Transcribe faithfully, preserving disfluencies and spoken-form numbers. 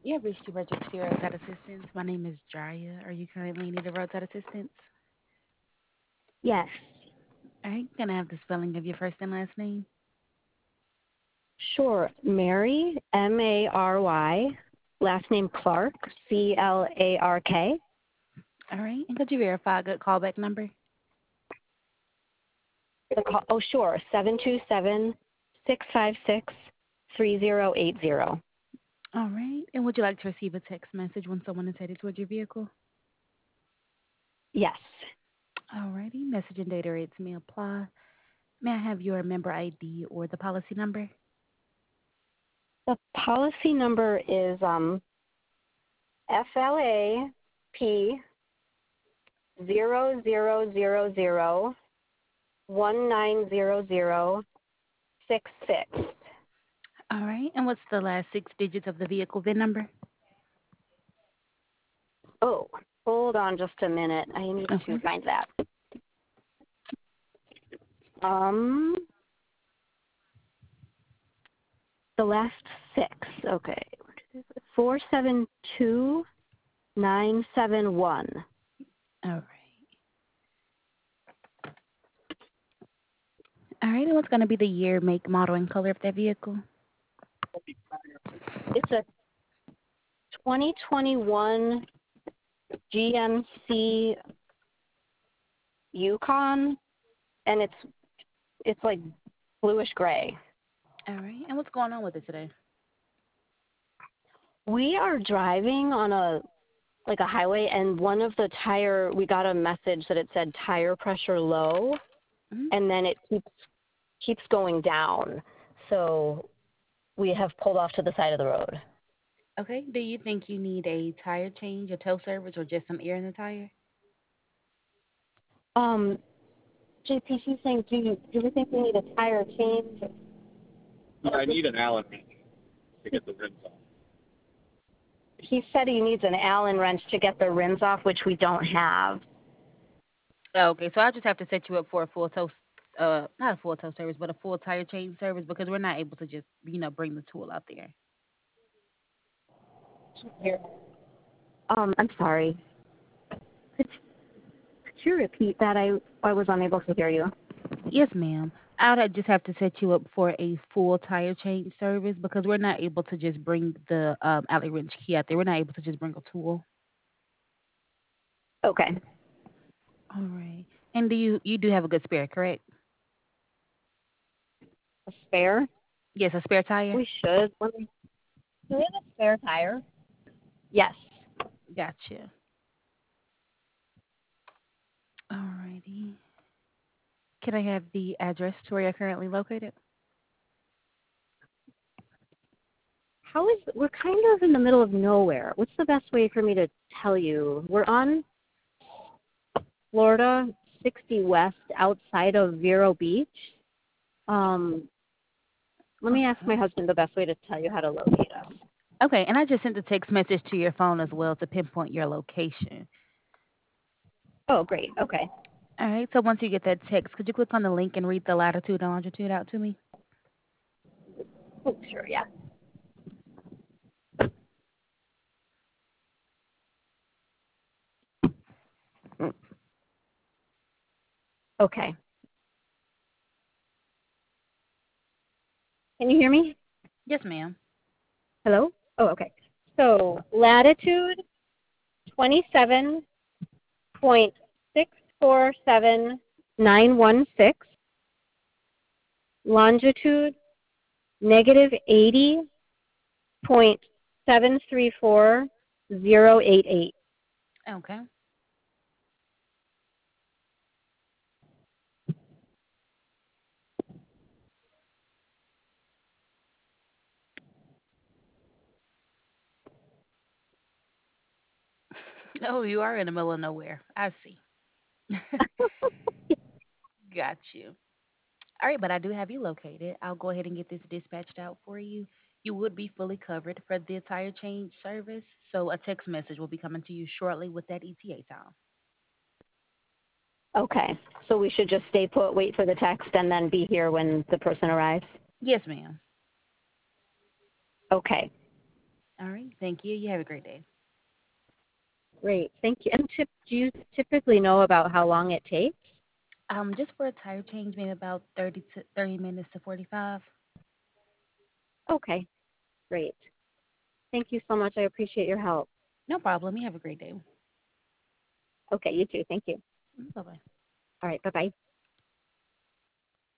You have reached the Register Roadside Assistance. My name is Jaya. Are you currently in need of roadside assistance? Yes. All right. Can I have the spelling of your first and last name? Sure. Mary, M A R Y, last name Clark, C L A R K. All right. And could you verify a good callback number? The call, oh, sure, seven two seven, six five six, three zero eight zero. All right. And would you like to receive a text message when someone is headed towards your vehicle? Yes. All righty. Message and data rates may apply. May I have your member I D or the policy number? The policy number is um, F L A P zero zero zero zero one nine zero zero six six. All right. And what's the last six digits of the vehicle V I N number? Oh, hold on just a minute. I need Okay. to find that. Um, the last six. Okay. Four seven two nine seven one. All right. All right. And what's going to be the year, make, model, and color of that vehicle? It's a twenty twenty-one G M C Yukon, and it's it's like bluish gray. All right. And what's going on with it today? We are driving on a like a highway, and one of the tire, we got a message that it said tire pressure low, Mhm. and then it keeps keeps going down. So we have pulled off to the side of the road. Okay. Do you think you need a tire change, a tow service, or just some air in the tire? Um, J P, she's saying, do you do you think we need a tire change? I need an Allen wrench to get the rims off. He said he needs an Allen wrench to get the rims off, which we don't have. Oh, okay, so I just have to set you up for a full tow, uh, not a full tow service, but a full tire change service because we're not able to just, you know, bring the tool out there. Here. Um, I'm sorry. Could, could you repeat that? I I was unable to hear you. Yes, ma'am. I would just have to set you up for a full tire change service because we're not able to just bring the um, alley wrench key out there. We're not able to just bring a tool. Okay. All right. And do you you do have a good spare, correct? A spare? Yes, a spare tire. We should. Let me. Do we have a spare tire? Yes. Gotcha. All righty. Can I have the address to where you're currently located? How is we're kind of in the middle of nowhere. What's the best way for me to tell you? We're on Florida sixty West outside of Vero Beach. Um, let me ask my husband the best way to tell you how to locate us. Okay, and I just sent a text message to your phone as well to pinpoint your location. Oh, great. Okay. All right, so once you get that text, could you click on the link and read the latitude and longitude out to me? Oh, sure. Yeah. Okay. Can you hear me? Yes, ma'am. Hello? Oh, okay. So latitude twenty-seven point six four seven nine one six, longitude negative eighty point seven three four zero eight eight. Okay. Oh, you are in the middle of nowhere. I see. Got you. All right, but I do have you located. I'll go ahead and get this dispatched out for you. You would be fully covered for the tire change service, so a text message will be coming to you shortly with that E T A time. Okay. So we should just stay put, wait for the text, and then be here when the person arrives? Yes, ma'am. Okay. All right. Thank you. You have a great day. Great, thank you. And tip, do you typically know about how long it takes? Um, just for a tire change, maybe about thirty to thirty minutes to forty-five. Okay, great. Thank you so much. I appreciate your help. No problem. You have a great day. Okay, you too. Thank you. Bye bye. All right, bye bye.